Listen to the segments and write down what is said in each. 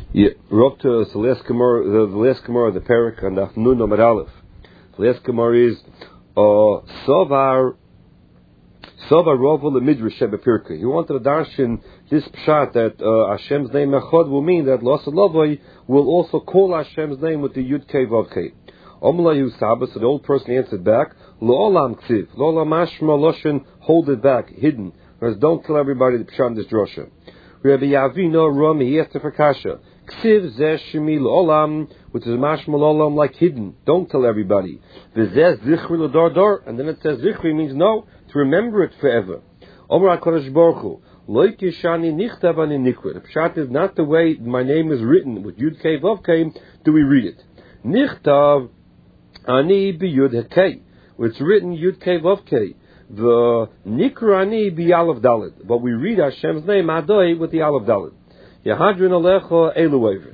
Yeah, we're up to the last Gemara of the Perek and Afnun Amar Aleph. The last Gemara is Sovar Rovel Midrash Shebepirka. He wanted to darshan this pshat that Hashem's name Echad will mean that Lasa Lavoi will also call Hashem's name with the Yud Kei Vav Kei. Omla Yusaba, so the old person answered back, Lo Ksiv, Lo Mashma Loshen, hold it back, hidden. Whereas don't tell everybody the pshat in this drasha. Rabbi Yavino Rami, he asked for Kasha. Ksiv zeh shemi l'olam, which is mashma l'olam, like hidden. Don't tell everybody. V'zeh zichri l'dor dor, and then it says zichri means no, to remember it forever. Omer HaKadosh Baruch Hu, lo kishani nichtav ani nikra. The pshat is not the way my name is written with Yud Kei Vav Kei. Do we read it? Nichtav ani b'Yud Kei. It's written Yud Kei Vav Kei. The nikra ani b'Yalav Daled. But we read Hashem's name Adoi with the Alav Daled. Yahadrin Alecha Eluaver.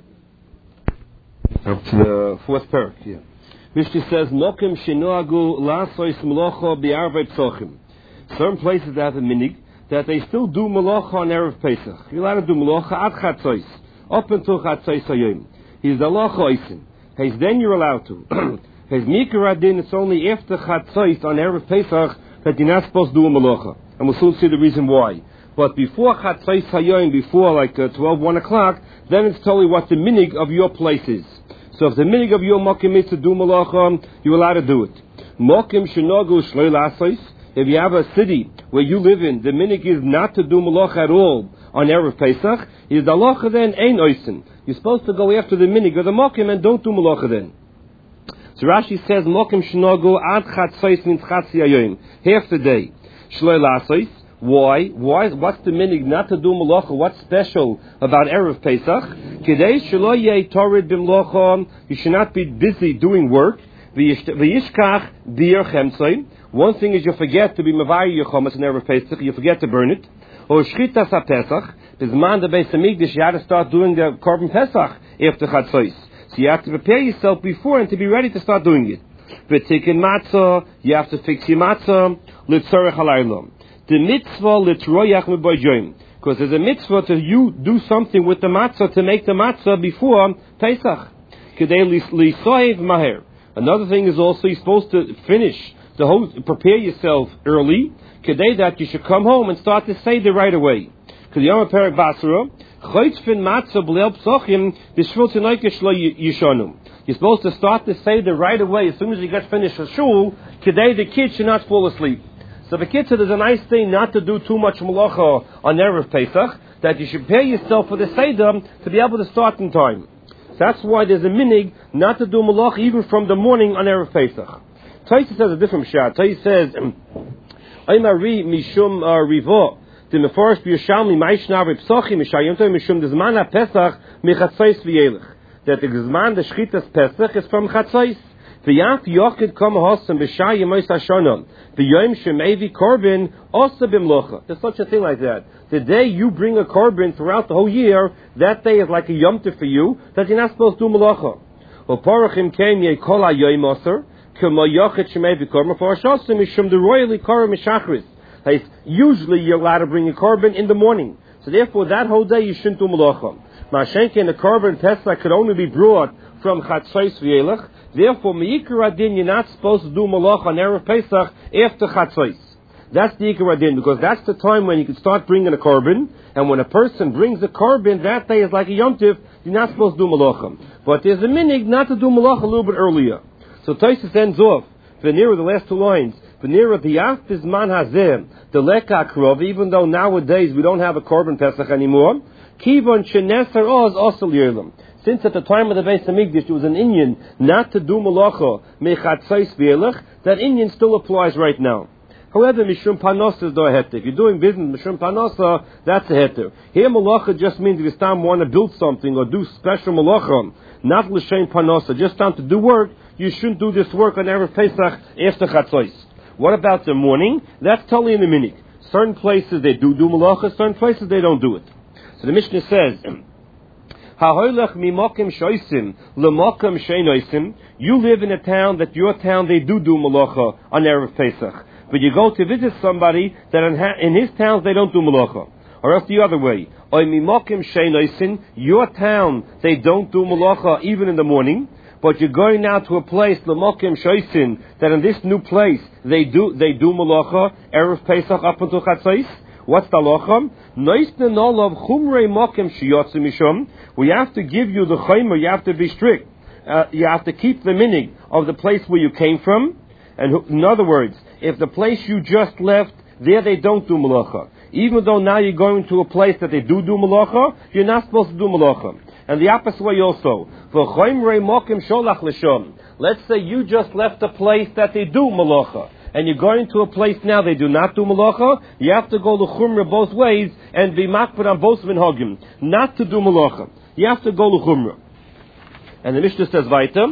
Up to the fourth parak, yeah. Mishnah says, Mokim Shinoagu Lasois Malocha Bi'arvei Psochim. Certain places that have a minig that they still do Malocha on Erev Pesach. You're allowed to do Malocha at Chatzois, up until Chatzois Hayom. He's the Locha Oisin. He's then you're allowed to. His Mikra Adin, it's only after Chatzois on Erev Pesach that you're not supposed to do a Malocha. And we'll soon see the reason why. But before Chatzais Hayoim, before like 12, 1 o'clock, then it's totally what the minig of your place is. So if the minig of your mokim is to do malacha, you're allowed to do it. Mokim shenogu shloi lasais. If you have a city where you live in, the minig is not to do malacha at all on Erev Pesach, is the malacha then ein oisin. You're supposed to go after the minig of the mokim and don't do malacha then. So Rashi says, mokim shenogu ad chatzais min chatzi hayoim. Half the day. Shloi lasais. Why? What's the minig not to do malacha? What's special about Erev Pesach? Kidei shelo yeh torid b'malacha. You should not be busy doing work. V'yishkach dir chemtzei. One thing is you forget to be mavayir your chometz in Erev Pesach. You forget to burn it. Or shchitas haPesach. Bizman the Beis Hamikdash, you had to start doing the korban Pesach after Chatzos. So you have to prepare yourself before and to be ready to start doing it. V'tikin matzah. You have to fix your matzah. Litzorech halaylam. The mitzvah litroyach miboyjoim, because there's a mitzvah to you do something with the matzah to make the matzah before Pesach. Kedei lisoev maher. Another thing is also you're supposed to finish the whole, prepare yourself early. Kedei that you should come home and start the seder right away. Kedei Perek Basra choitzfin matzah b'leil psochim b'shvul tinoikesh lo yishonu. You're supposed to start the seder right away as soon as you get finished with shul. Kedei the kids should not fall asleep. So the kid said there's a nice thing not to do too much malacha on Erev Pesach, that you should prepare yourself for the Seder to be able to start in time. So that's why there's a minig not to do malacha even from the morning on Erev Pesach. Taisa says a different shot. Taisa says, Aymari mishum rivo, the Meforish b'Yushalmi ma'ishna v'psochi mishayimto mishum dezman ha-Pesach mechatzais v'yelech. That the Gzman, the Shchitas Pesach, is from Chatzais. V'yaf yochid kom hosam b'shai yemois hashonam. V'yoim shemevi korban osa b'mlocha. There's such a thing like that. The day you bring a korban throughout the whole year, that day is like a yom tov for you, that you're not supposed to do melacha. U'porachim keim yekol hayoim osar, k'mo yochid shemevi korban for hashosam mishum the royally korban mishachris. Usually you're allowed to bring a korban in the morning. So therefore that whole day you shouldn't do melacha. Ma'ashenke and the korban Pesach could only be brought from Chatzos v'yelech. Therefore, Me'ikar Adin, you're not supposed to do malach on Erev Pesach after Chatzos. That's the Ikar Adin, because that's the time when you can start bringing a korban, and when a person brings a korban, that day is like a Yom Tiv, you're not supposed to do malachim. But there's a minig not to do malach a little bit earlier. So Tosfos ends off, V'nira, the last two lines, V'nira B'yaf Bizman Hazeh, the Leka Krov, even though nowadays we don't have a korban Pesach anymore, Kivon Sheneser Oz Osel Yirlam. Since at the time of the Beis Hamikdash there was an Inyan not to do malacha mechatzais v'elech, that Inyan still applies right now. However, mishum panosa is no heter. If you're doing business mishum panosa, that's a heter. Here malacha just means if you start want to build something or do special malacha, not l'shem panosa, just time to do work, you shouldn't do this work on Erev Pesach after chatzos. What about the morning? That's totally in the minig. Certain places they do malacha, certain places they don't do it. So the Mishnah says, you live in a town that your town they do malacha on Erev Pesach. But you go to visit somebody that in his towns they don't do malacha. Or else the other way. Your town, they don't do malacha even in the morning, but you're going now to a place, l'mokim shoisin, that in this new place, they do malacha, Erev Pesach up until Chatzos. What's the halacha? We have to give you the chaymer, you have to be strict. You have to keep the minig of the place where you came from. And in other words, if the place you just left, there they don't do malacha. Even though now you're going to a place that they do malacha, you're not supposed to do malacha. And the opposite way also. Let's say you just left a place that they do malacha, and you're going to a place now they do not do malacha. You have to go to chumrah both ways and be makbid on both minhagim, not to do malacha. You have to go to chumrah. And the Mishnah says weiter,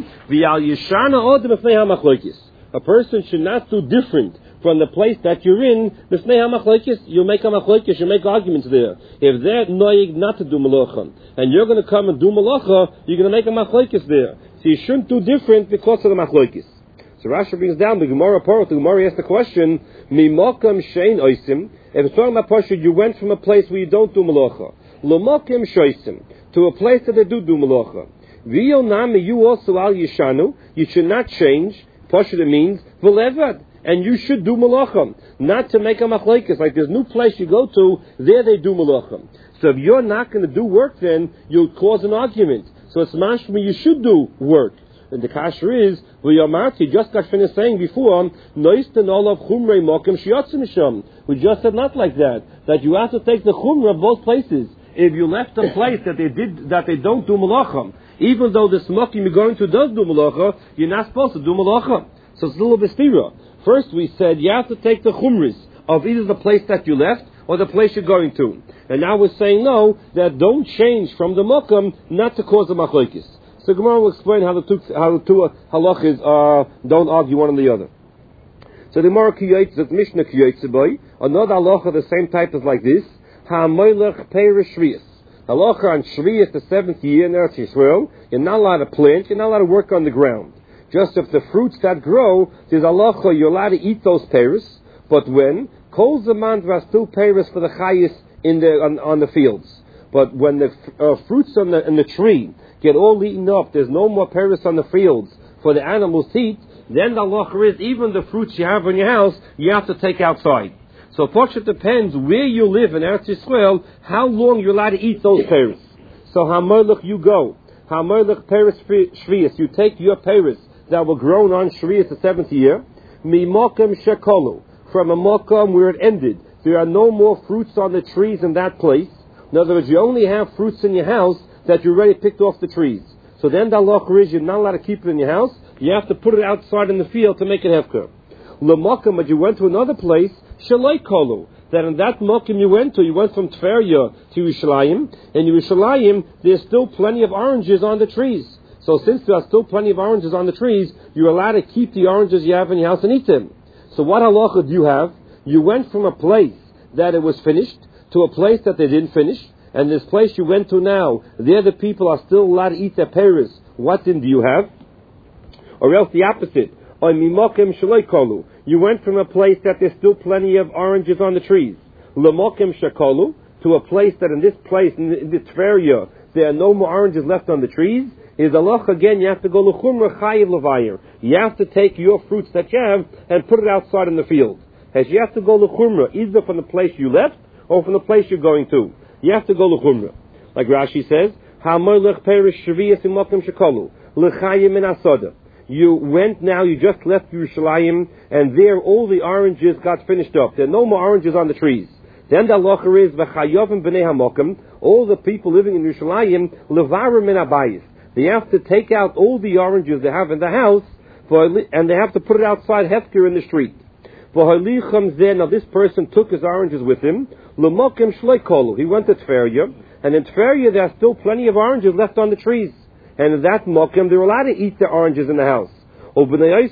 a person should not do different from the place that you're in. You make a machlokes, you make arguments there. If they're noig not to do malacha, and you're going to come and do malacha, you're going to make a machlokes there. So you shouldn't do different because of the machlokes. So Rashi brings down the Gemara part. The Gemara asks the question, Mimokam shein oisim. If it's talking about Pasha, you went from a place where you don't do malacha, Lomokim shoisim, to a place that they do malacha. V'yonami, you also al yishanu, you should not change. Pasha means v'levad, and you should do malacha, not to make a machlekes. Like there's new place you go to, there they do malacha. So if you're not going to do work, then you'll cause an argument. So it's mashma, you should do work. And the kasher is, he just got finished saying before, we just said not like that. That you have to take the chumrah of both places. If you left a place that they don't do malacha, even though the smokim you're going to does do malacha, you're not supposed to do malacha. So it's a little bistira. First we said you have to take the chumras of either the place that you left or the place you're going to. And now we're saying no, that don't change from the makam, not to cause the machlokes. So Gemara will explain how the two halachas don't argue one on the other. So the Gemara kiyotz, the Mishnah kiyotz boy, another halacha the same type is like this. Ha-moilech peirish shvius. Halacha on shvius, the 7th year in Eretz Yisrael, you're not allowed to plant, you're not allowed to work on the ground. Just if the fruits that grow, there's halacha, you're allowed to eat those peiros, but when? Kol zaman still peiros for the chayis on the fields. But when the fruits in the tree get all eaten up, there's no more peiros on the fields for the animals to eat, then the halacha is even the fruits you have in your house, you have to take outside. So it depends where you live in Eretz Yisrael, how long you're allowed to eat those peiros. So hamelech you go. Hamelech peiros shvius, you take your peiros that were grown on shvius the 7th year, mimokem shekolu, from a mokem where it ended. There are no more fruits on the trees in that place. In other words, you only have fruits in your house that you already picked off the trees. So then the halacha is you're not allowed to keep it in your house. You have to put it outside in the field to make it hefker. L'mokem, but you went to another place, shaloi kolu, that in that mokem you went from Tveria to Yerushalayim, and in Yerushalayim there's still plenty of oranges on the trees. So since there are still plenty of oranges on the trees, you're allowed to keep the oranges you have in your house and eat them. So what halacha do you have? You went from a place that it was finished to a place that they didn't finish, and this place you went to now, there the people are still allowed to eat their peiros. What then do you have? Or else the opposite. You went from a place that there's still plenty of oranges on the trees. L'mokem shekolu, to a place that in this place, in the Tveria, there are no more oranges left on the trees. Is halacha again, you have to go l'chumra chayiv l'vayir. You have to take your fruits that you have and put it outside in the field. As you have to go l'chumra, either from the place you left or from the place you're going to. You have to go l'chumra. Like Rashi says, ha'moilech perish shviyas imokem shekolu, l'chayim min asoda. You went now, you just left Yerushalayim, and there all the oranges got finished up. There are no more oranges on the trees. Then the halacha is, v'chayovim b'nei hamokim, all the people living in Yerushalayim, levarim min abayis. They have to take out all the oranges they have in the house, and they have to put it outside hefker in the street. Now this person took his oranges with him, l'mokim shleikolu. He went to Tveria, and in Tveria there are still plenty of oranges left on the trees. And in that mokem, they're allowed to eat the oranges in the house. The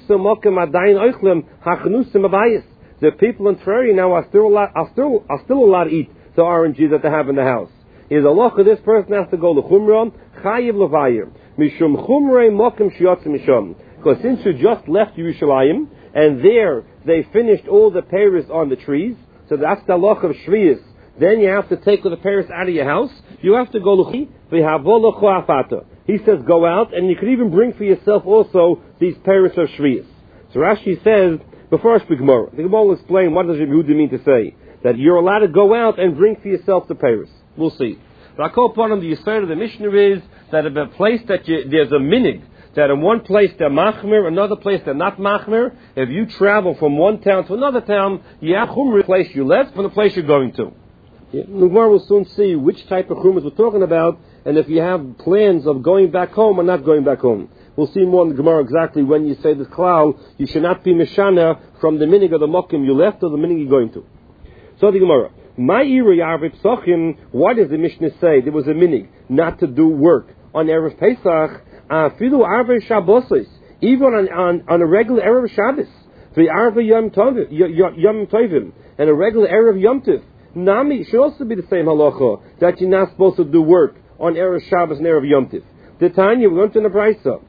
people in Tveria now are still allowed to eat the oranges that they have in the house. Is halacha, this person has to go to chumra, chayiv levayir, mishum chumrei mokem shiotz mishum. Because since you just left Yerushalayim, and there they finished all the peiros on the trees, so that's the halacha of shvius. then you have to take the Paris out of your house. You have to go Luchi, v'havo lecho afata. He says go out, and you can even bring for yourself also these Paris or Shviyas. So Rashi says, before I speak Gemara, the Gemara will explain what does Rabbi Yehuda mean to say, that you're allowed to go out and bring for yourself the Paris. We'll see. But I call upon him, the Yisrael of the Mishnah is that if a place that there's a minig, that in one place they're machmer, another place they're not machmer. If you travel from one town to another town, you have chumra the place you left from the place you're going to. The Gemara will soon see which type of chumras we're talking about, and if you have plans of going back home or not going back home. We'll see more in the Gemara exactly when you say this klal, you should not be mishana from the minig of the mokim you left or the minig you're going to. So the Gemara, why does the Mishnah say there was a minig not to do work on Erev Pesach? Even on a regular Erev Shabbos, the Arva Yom Tovim, and a regular Erev Yom Tiv, Nami should also be the same halacha that you're not supposed to do work on Erev Shabbos and Erev Yom Tiv. The Tanya, we went to the Brisa.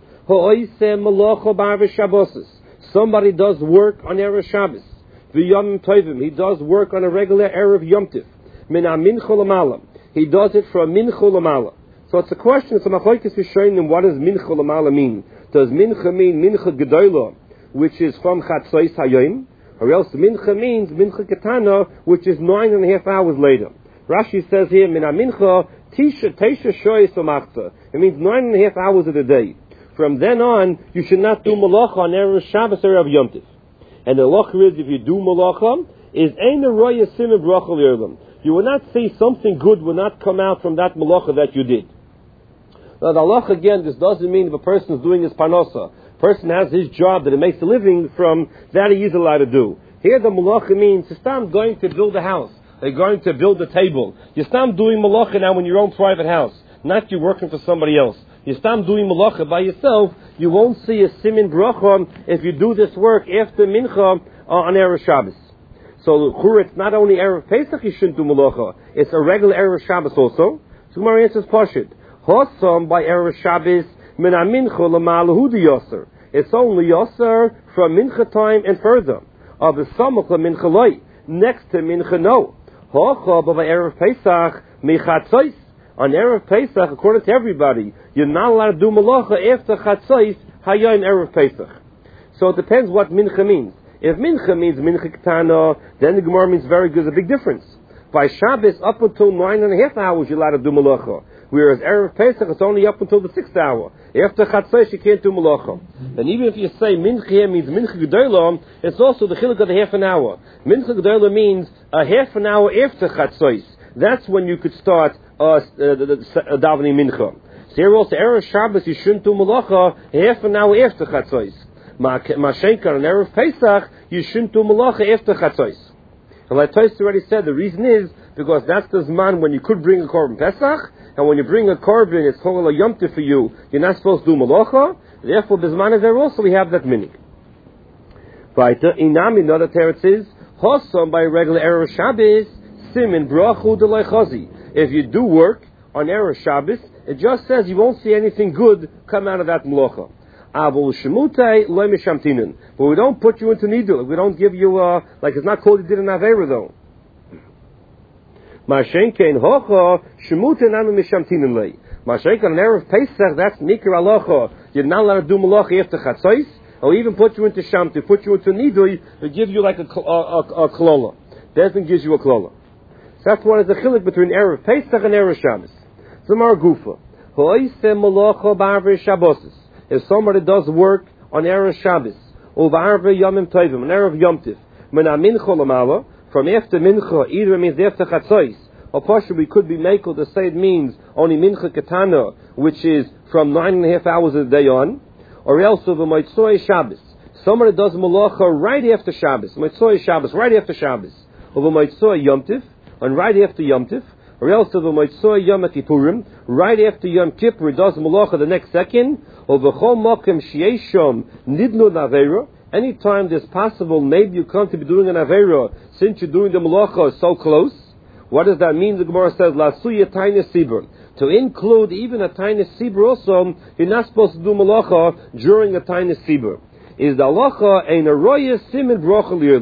Somebody does work on Erev Shabbos. The Yom Tovim, he does work on a regular Erev Yom Tiv. Min Mincha L'Mala, he does it for a Mincha L'Mala. So it's a question, it's a machlokes Rishonim, what does Mincha L'Mala mean? Does Mincha mean Mincha Gedola, which is from Chatzos Hayom, or else Mincha means Mincha Ketana, which is 9.5 hours later. Rashi says here, Min Mincha Teisha Shoyes Omachta. It means 9.5 hours of the day. From then on, you should not do Malacha on Erev Shabbos or Erev Yom Tiv. And the halacha is, if you do Malacha, is Ein Roya Simon Bracha L'Olam. You will not see something good will not come out from that Malacha that you did. Now, the halacha again, this doesn't mean if a person is doing his parnasa. A person has his job that he makes a living from, that he is allowed to do. Here the malacha means, you start going to build a house. They're going to build a table. You start doing malacha now in your own private house. Not you working for somebody else. You start doing malacha by yourself. You won't see a simin bracha if you do this work after mincha on Erev Shabbos. So, it's not only Erev Pesach you shouldn't do malacha. It's a regular Erev Shabbos also. So, Gemara answers Pashit. Hossam by Erev Shabbos min mincha l'malahu yoser. It's only yoser from mincha time and further. Of the samach mincha loy, next to mincha no. Hocha by Erev Pesach michatzos. On Erev Pesach, according to everybody, you're not allowed to do malacha after chatzos hayom Erev Pesach. So it depends what mincha means. If mincha means mincha ketana, then the Gemara means very good. There's a big difference. By Shabbos, up until 9.5 hours, you're allowed to do malacha. Whereas Erev Pesach, it's only up until the 6th hour. After Chatzos, you can't do malacha. And even if you say mincha means mincha gedola, it's also the chiluk of the half an hour. Mincha gedola means a half an hour after Chatzos. That's when you could start davening mincha. So here also, Erev Shabbos, you shouldn't do malacha half an hour after Chatzos. Mashenka on Erev Pesach, you shouldn't do malacha after Chatzos. And like Toys already said, the reason is because that's the zman when you could bring a korban Pesach, and when you bring a korban, it's called a Yom Tov for you. You're not supposed to do malacha. Therefore, the zman is there also. We have that minig. Weiter, inam in other teretzes, hossam by regular Erev Shabbos, simin brachu delay chazi. If you do work on Erev Shabbos, it just says you won't see anything good come out of that malacha. Avol shemutei loy mishamtinin. But we don't put you into nidul. We don't give you like it's not called you did an avera though. Mashenkein hocha shemutei nanu mishamtinin lei. Mashenkein on Erev Pesach, that's nikar alocha. You're not allowed to do malacha after chatzos, or even put you into shamti, put you into nidul. They give you like a klola. Desmond gives you a klola. So that's one is the chilik between Erev Pesach and Erev Shabbos. Zamar gufa hoise malacha ba'arvei Shabbos. If somebody does work on Erev Shabbos, over Arva Yomim Tovim, on Erev Yom Tiv, Min Mincha L'Mala, from after Mincha, either it means after Chatzos, or partially we could be makel to say it means only Mincha Ketana, which is from 9.5 hours of the day on, or else over Motzoi Shabbos. Somebody does Malacha right after Shabbos, Motzoi Shabbos, right after Shabbos, over Motzoi Yom Tiv, and right after Yom Tiv, or else over Motzoi Yom Kippurim, right after Yom Kippur, he does Malacha the next second, over Chol Mokem Shieshom Nidnu Navera. Anytime there's possible, maybe you come to be doing an Avera, since you're doing the Malacha so close. What does that mean? The Gemara says, Lasuya Taina Sibur. To include even a Taina Sibur also, you're not supposed to do Malacha during a Taina Sibur. Is the halacha ein a roya simin bracha l'olam.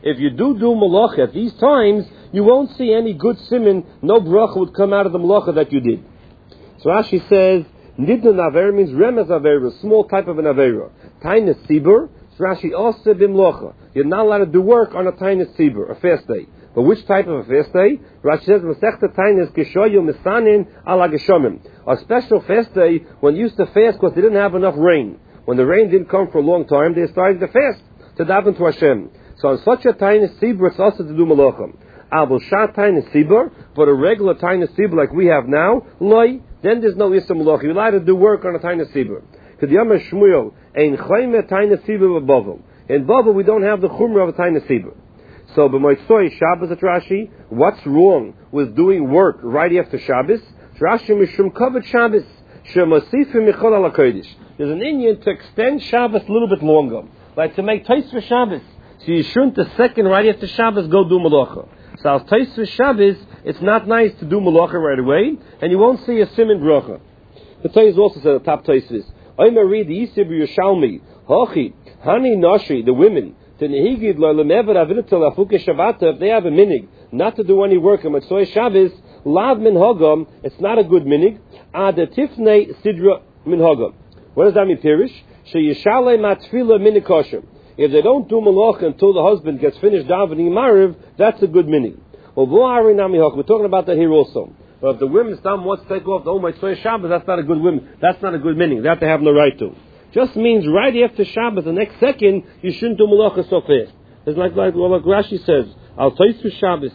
if you do malacha at these times, you won't see any good siman, no bracha would come out of the malacha that you did. So Rashi says, Nidna Avera means Remez Avera, a small type of an Avera. Tainis Sibur, Rashi also bimlocha. You're not allowed to do work on a Tainis Sibur, a fast day. But which type of a fast day? Rashi says, Masechta Tainis Geshoyu Misanin ala Geshomim. A special fast day when you used to fast because they didn't have enough rain. When the rain didn't come for a long time, they started to fast, to daven to Hashem. So on such a Tainis Sibur, it's also to do malachim. Abel Shat Tainis Sibur, but a regular Tainis Sibur like we have now, loy, then there's no Yisra Malach. You're allowed to do work on a Tainis Sibur. K'diyama Shmuel, ein chayme Tainis Sibur b'Bavel. In Bavel, we don't have the chumrah of a Tainis Sibur. So, b'moitzoi Shabbos at Rashi, what's wrong with doing work right after Shabbos? Rashi mishum kavod Shabbos, shemasifim michol ala kodesh. There's an Indian to extend Shabbos a little bit longer, like to make tais for Shabbos. So you shouldn't the second right after Shabbos go do malacha. So as tais for Shabbos, it's not nice to do malacha right away, and you won't see a siman bracha. The Tais also said the top Taisis. I'm going to read the Yisib Yerushalmi. Hachi, Hani Nashi, the women. If they have a minig, not to do any work on Matzoi Shabbos, Lav min Hagam, it's not a good minig. Adatifne Sidra min Hagam. What does that mean, Pirish? Sheyishale matfila minikoshem. If they don't do malach until the husband gets finished davening Mariv, that's a good minig. We're talking about that here also. But if the women's thumb wants to take off the Matzoi Shabbos, that's not a good women. That's not a good minig. They have to have no right to. Just means right after Shabbos, the next second, you shouldn't do malacha so fast. It's like Rashi says, Al Taisu Shabbos.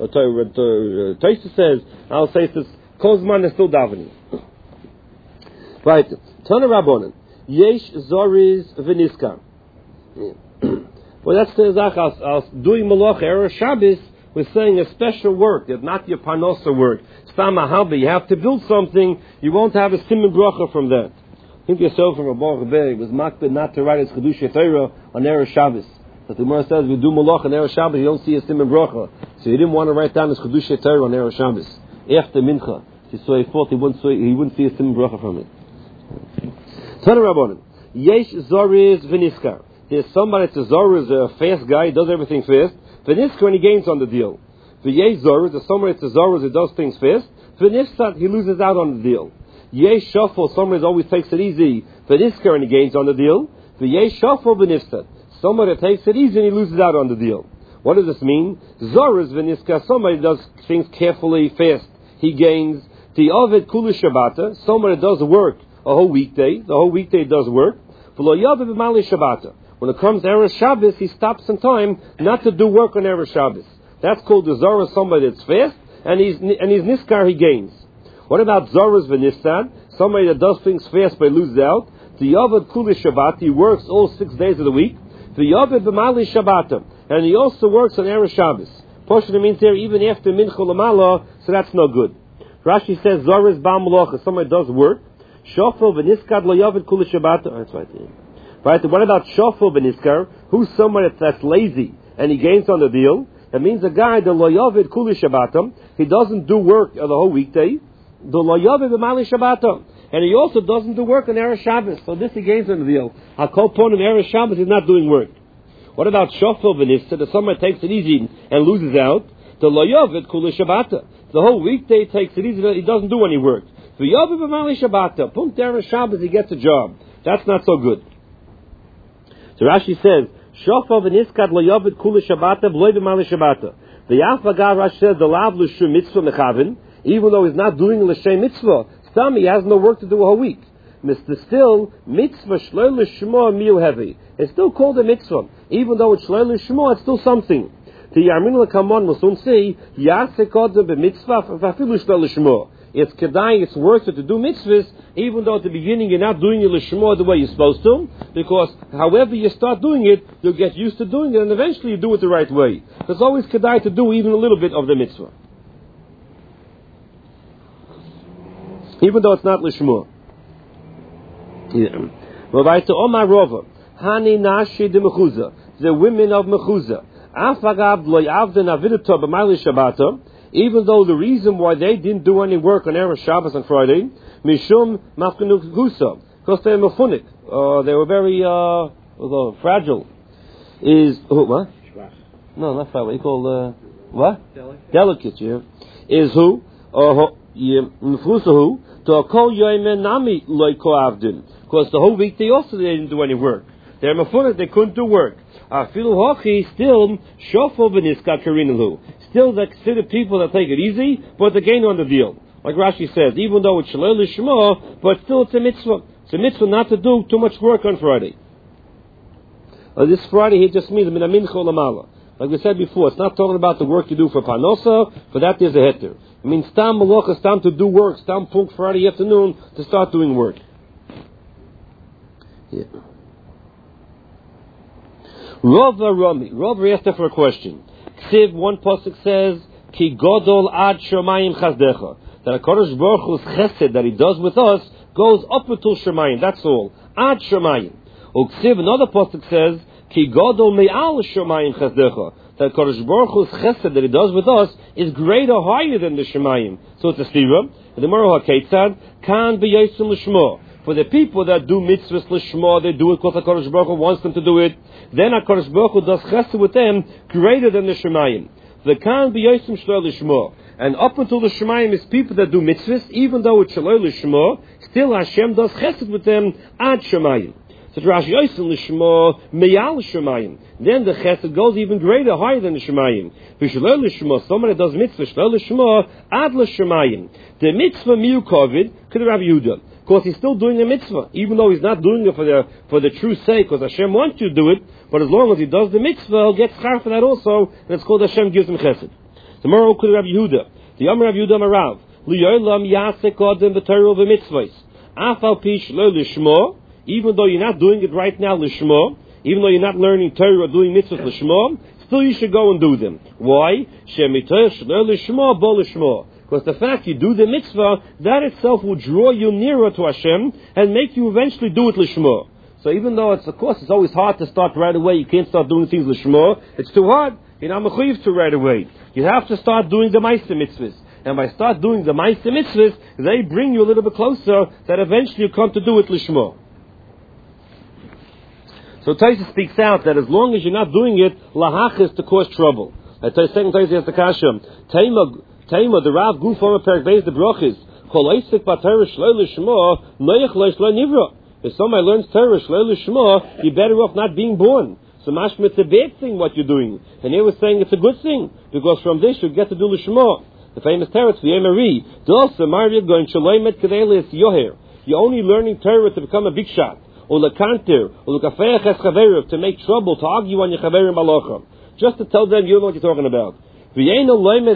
Taisu says, Al say this, Kozman is still davening. Right. Tana Rabbonin. Yesh Zoriz Viniska. Well, that's the Zach. Doing malacha, Erev Shabbos, we're saying a special work, it's not your Parnosa work. Stama Halba, you have to build something, you won't have a Siman Bracha from that. Think yourself from a Baruch Rebbe, was makbid not to write his Chedushay Torah on Erev Shabbos. But the Gemara says, we do Malach on Erev Shabbos, you don't see a Siman Bracha. So he didn't want to write down his Chedushay Torah on Erev Shabbos. After Mincha. So he thought he wouldn't see a Siman Bracha from it. Tana Rabbanim. Yesh Zoriz Viniskar. There's somebody that's a Zoriz, a fast guy, he does everything fast. Viniskar, and he gains on the deal. Yesh Zoriz, there's somebody that's a Zoriz, he does things fast. Vinifsat, he loses out on the deal. Yesh Shuffle, somebody always takes it easy. Viniskar, and he gains on the deal. Yesh Shuffle Vinifsat. Somebody that takes it easy and he loses out on the deal. What does this mean? Zoriz Viniskar, somebody does things carefully, fast. He gains. Ti'avet Kulu Shabbata, somebody does work a whole weekday. The whole weekday does work. When it comes to Erev Shabbos, he stops some time not to do work on Erev Shabbos. That's called the Zoriz, somebody that's fast, and he's Niskar, he gains. What about Zoriz V'Nissan? Somebody that does things fast but loses out. Ti'avet Kulu Shabbat, he works all 6 days of the week. Ti'avet B'Mali Shabbata, and he also works on Erev Shabbos. Portion means there even after Mincha L'Mala, so that's no good. Rashi says Zoriz Ba'al Malacha, somebody does work. Shofel v'niskar lo yavid kula Shabbat. That's right. Right. What about shofel v'niskar? Who's somebody that's lazy and he gains on the deal? It means a guy that lo yavid kula Shabbat. He doesn't do work the whole weekday. The lo yavid b'mali Shabbat, and he also doesn't do work on Erev Shabbos. So this he gains on the deal. Hakol pon of Erev Shabbos is not doing work. What about shofel v'niskar? That somebody takes it easy and loses out. The lo yavid kula Shabbat. The whole weekday takes it easy. He doesn't do any work. The Yavi b'mali Shabbata, Punkt Erev Shabbos, he gets a job. That's not so good. So Rashi says, Shofa v'niskad lo Yavid kula Shabbata v'loi b'mali Shabbata. The Yafagav Rashi says, the lav l'shem mitzvah mechavin, even though he's not doing l'shem mitzvah, Stam, he has no work to do a whole week. Mr. Still, mitzvah shloi l'shmo miu heavy. It's still called a mitzvah. Even though it's shloi l'shmo, it's still something. The Yarmin l'kamon will soon say, Yasekodem b'mitzvah v'afilu shloi l'shmo. It's kedai, it's worth it to do mitzvahs, even though at the beginning you're not doing your lishma the way you're supposed to, because however you start doing it, you'll get used to doing it, and eventually you do it the right way. There's always kedai to do even a little bit of the mitzvah, even though it's not lishma. Hani nashi de mechuza, the women of mechuza. Afagab lo yavden avidato b'mayli shabbata. Even though the reason why they didn't do any work on Erev Shabbos on Friday, Mishum Mafkanuk Gusa, because they were mefunik, they were very fragile. Is what? No, not fat. What you call what? Delicate. Yeah. Is who? Who? To a kol yoymen nami loy koavdin. Because the whole week they didn't do any work. They're mafunas, they couldn't do work. Afilu hochi still shofo b'niskat karinalu. Still they consider people that take it easy, but they gain on the deal. Like Rashi says, even though it's shalei lishma, but still it's a mitzvah. It's a mitzvah not to do too much work on Friday. This Friday here just means min mincha lamala. Like we said before, it's not talking about the work you do for panosa. For that there's a heter. It means stam malacha, stam to do work, stam punk Friday afternoon to start doing work. Yeah. Rav Rami asked her for a question. Ksiv, one pasuk says, Ki godol ad shamayim chazdecha. That a Kodesh Baruch Hu's chesed that He does with us goes up until shamayim. That's all. Ad shamayim. Ksiv, another pasuk says, Ki godol me'al shamayim chazdecha. That Kodesh Baruch Hu's chesed that He does with us is greater, higher than the shamayim. So it's a stira. The Gemara HaKeitzad, Kan b'yosem l'shmo. For the people that do mitzvahs l'shmo, they do it because HaKadosh Baruch Hu wants them to do it. Then HaKadosh Baruch Hu does chesed with them greater than the shemayim. The kan b'yosem shlo l'shmo. And up until the shemayim is people that do mitzvahs, even though it's shlo l'shmo, still Hashem does chesed with them ad shemayim. So Rashi yosem l'shmo meyal shemayim. Then the chesed goes even greater, higher than the shemayim. V'shlo l'shmo, somebody that does mitzvah shlo l'shmo ad l'shemayim. The mitzvah miu kovid could Rabbi Yehuda. Because he's still doing a mitzvah, even though he's not doing it for the true sake, because Hashem wants you to do it. But as long as he does the mitzvah, he'll get schar for that also, and it's called Hashem gives him chesed. The Morah could Rabbi Yehuda, the Yom Rabbi Yehuda Marav, liyolam yasek odem v'torah v'mitzvahs, afal pish lo lishmo, even though you're not doing it right now lishmo, even though you're not learning Torah or doing mitzvahs lishmo, still you should go and do them. Why? Shemitosh lo lishmo bo lishmo. Because the fact you do the mitzvah, that itself will draw you nearer to Hashem and make you eventually do it l'shmo. So even though it's always hard to start right away, you can't start doing things l'shmo, it's too hard. You're not mechuyev to right away. You have to start doing the ma'aseh mitzvahs. And by start doing the ma'aseh mitzvahs, they bring you a little bit closer that eventually you come to do it l'shmo. So Taisa speaks out that as long as you're not doing it, lahach is to cause trouble. Second Taisa has the kasha. Taima, the Rav Gufam Perik Beis the Brochis. Cholaisik b'Torah shlo l'shmo noyach lo shlo nivra. If somebody learns Torah shlo l'shmo, you're better off not being born. So mashma, it's a bad thing what you're doing, and they were saying it's a good thing because from this you get to do l'shmo. The famous Teretz v'Yemari. Dosa Marviv going shloimet kadelis yoher. You're only learning Torah to become a big shot, or lekanter, or lekafeach es chaverim, to make trouble, to argue on your chaverim balocha, just to tell them you know what you're talking about. You're not learning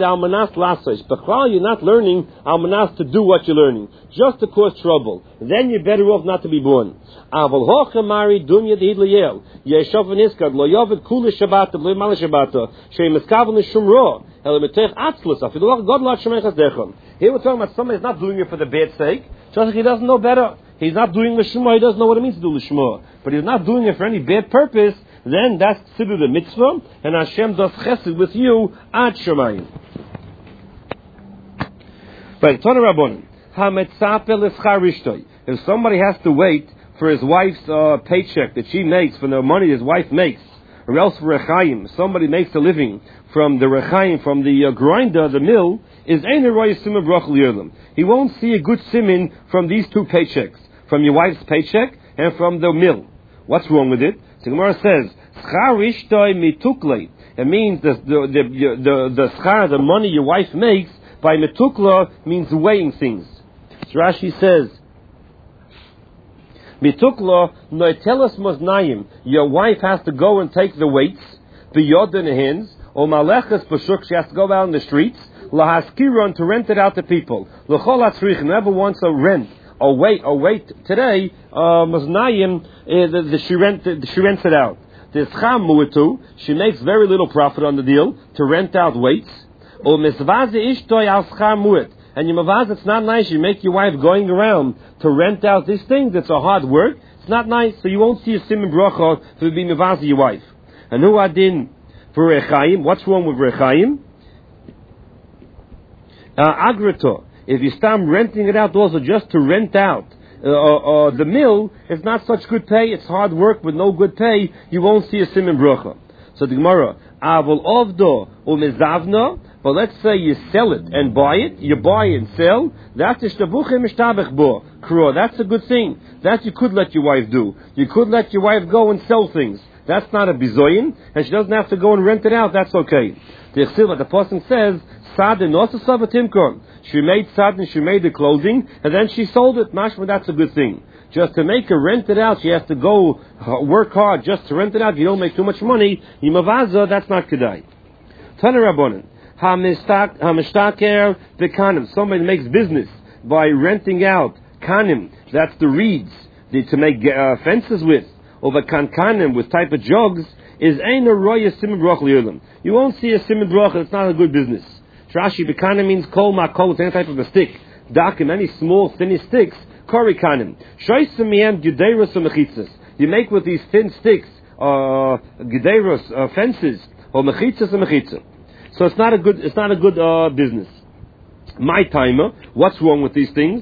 almanas to do what you're learning, just to cause trouble. Then you're better off not to be born. Here we're talking about somebody who's not doing it for the bad sake, just like he doesn't know better. He's not doing l'shma, he doesn't know what it means to do l'shma. But he's not doing it for any bad purpose, then that's considered a mitzvah, and Hashem does chesed with you ad shemayim. Right, Tana Rabbanan, hametzape l'schar ishtoi. If somebody has to wait for his wife's paycheck that she makes, from the money his wife makes, or else for rechaim, somebody makes a living from the rechaim, from the grinder, the mill, is ein roy siman brach li'olam. He won't see a good siman from these two paychecks, from your wife's paycheck and from the mill. What's wrong with it? So Gemara says, schar ishtoi mituklei. It means the schar, the money your wife makes, by mitukla means weighing things. So Rashi says, mitukla noitelas moznayim. Your wife has to go and take the weights, biyod in the hands, or malechas b'shuk, she has to go out in the streets, lahaskiron, to rent it out to people. L'chol atzrich, never wants a rent. Oh wait, today, Maznayim, she rents it out. There's Cham Mu'etu, she makes very little profit on the deal, to rent out weights. Or Misvaze Ishtoi al Schar Mu'et. And your Mavaz, it's not nice, you make your wife going around to rent out these things, it's a hard work, it's not nice, so you won't see a Siman Bracha to be Mavaz your wife. And who adin for Rechaim? What's wrong with Rechaim? Agrato. If you start renting it out also just to rent out the mill, it's not such good pay, it's hard work with no good pay, you won't see a siman bracha. So the Gemara, avol ovdo umezavna. But let's say you sell it and buy it. You buy and sell. That's a good thing. That you could let your wife do. You could let your wife go and sell things. That's not a bizoyin, and she doesn't have to go and rent it out. That's okay. The person says, she made sad and she made the clothing, and then she sold it. Mashma, that's a good thing. Just to make her rent it out, she has to go work hard just to rent it out. You don't make too much money. Yimavaza, that's not kedai. Tana Rabbanan. Hamishtaker bekanim. Somebody makes business by renting out kanim. That's the reeds to make fences with. Over kankanim with type of jugs is ain't a roya simon brach liyulim. You won't see a simon brach. It's not a good business. Rashi bekanim means kol ma kol. It's any type of a stick. Dakim, any small thin sticks. Kori kanim. Shoysim miyem gederos umechitzas. You make with these thin sticks gederos fences or mechitzas and mechitzas. So it's not a good business. My timer, what's wrong with these things?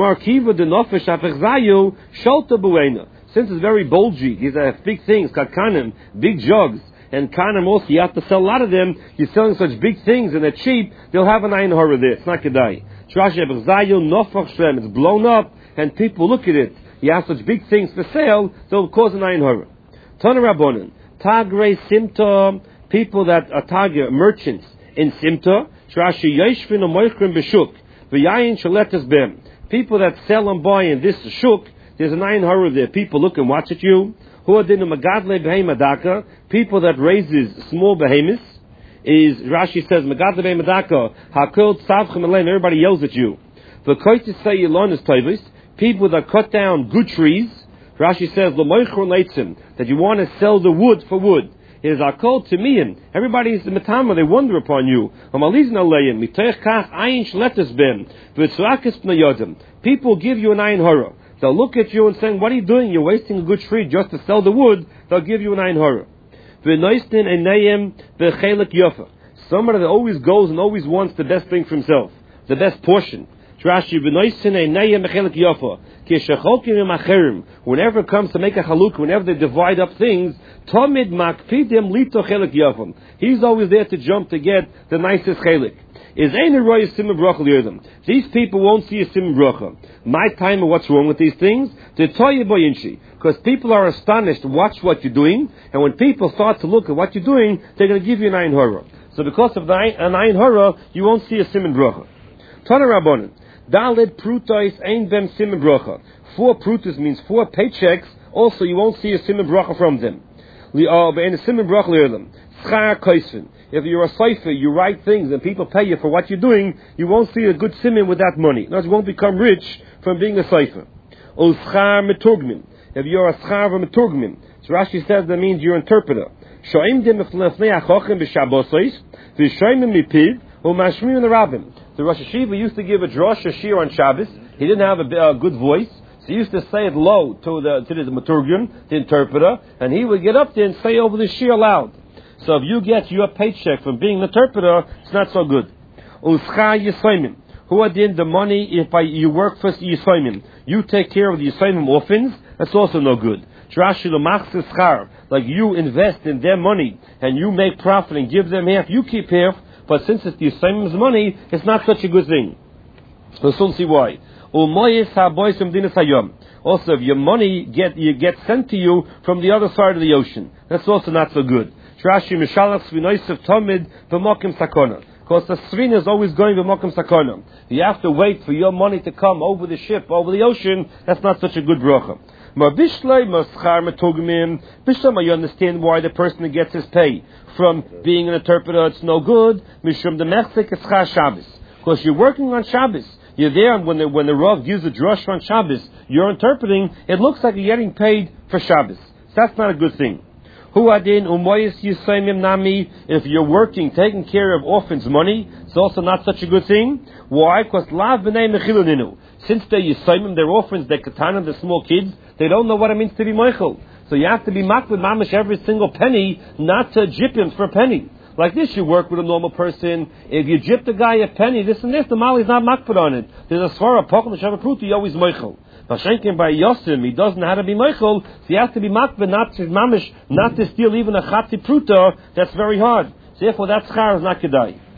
Since it's very bulgy, these are big things, kakanim, big jugs, and kanim also, you have to sell a lot of them. You're selling such big things and they're cheap, they'll have an ayin hara there. It's not kedai. It's blown up and people look at it. You have such big things for sale, they'll cause an ayin hara. Tana Rabbanan, tagre simta. People that are target merchants in Simta, people that sell and buy in this shuk, there's an ayin hara there. People look and watch at you. People that raises small behemoths is Rashi says magadle behemadaka hakol tzavchem alein. Everybody yells at you. People that cut down good trees. Rashi says that you want to sell the wood for wood. It is akol to me. Everybody is the metama. They wonder upon you. People give you an ayin hara. They'll look at you and say, "What are you doing? You're wasting a good tree just to sell the wood." They'll give you an ayin hara. Somebody that always goes and always wants the best thing for himself, the best portion. Whenever it comes to make a haluk, whenever they divide up things, he's always there to jump to get the nicest chelik. These people won't see a simon bracha. My time, what's wrong with these things? Because people are astonished to watch what you're doing, and when people start to look at what you're doing, they're going to give you an ayin hara. So because of an ayin hara, you won't see a simon bracha. Tana Rabbanan. Daled prutais ein bem simon bracha. 4 prutas means 4 paychecks. Also, you won't see a simon bracha from them. If you're a cipher, you write things and people pay you for what you're doing, you won't see a good simon with that money. In other words, you won't become rich from being a cipher. If you're a schar v'meturgmin, so Rashi says that means you're an interpreter. The Rosh Hashiva used to give a drosh shir on Shabbos. He didn't have a good voice, so he used to say it low to the maturgian, the interpreter, and he would get up there and say over the shir loud. So if you get your paycheck from being an interpreter, it's not so good. Uschar Yisayimim. Who are the money if you work for Yisayimim? You take care of the Yisayimim orphans, that's also no good. Like you invest in their money and you make profit and give them half, you keep half. But since it's the Yisayim's money, it's not such a good thing. We'll soon see why. Also, if your money gets sent to you from the other side of the ocean, that's also not so good. Because the svina is always going to mokum sakona. You have to wait for your money to come over the ship, over the ocean. That's not such a good bracha. You understand why the person that gets his pay from being an interpreter, it's no good. Because you're working on Shabbos. You're there, and when the Rav gives a drush on Shabbos, you're interpreting, it looks like you're getting paid for Shabbos. So that's not a good thing. If you're working, taking care of orphans' money, it's also not such a good thing. Why? Because since they're Yisayimim, they're orphans, they're katanim, they're small kids, they don't know what it means to be moichel. So you have to be makbid mamish every single penny, not to jip him for a penny. Like this, you work with a normal person. If you gypped a guy a penny, this and this, the mali is not makpid on it. There's a svara, pochel, shava pruta, you always moichel. Vashenkin by Yosim, he doesn't know how to be moichel, so he has to be makpid, not to mamish, not to steal even a chatzi pruta. That's very hard. So therefore, that schar is not kedai.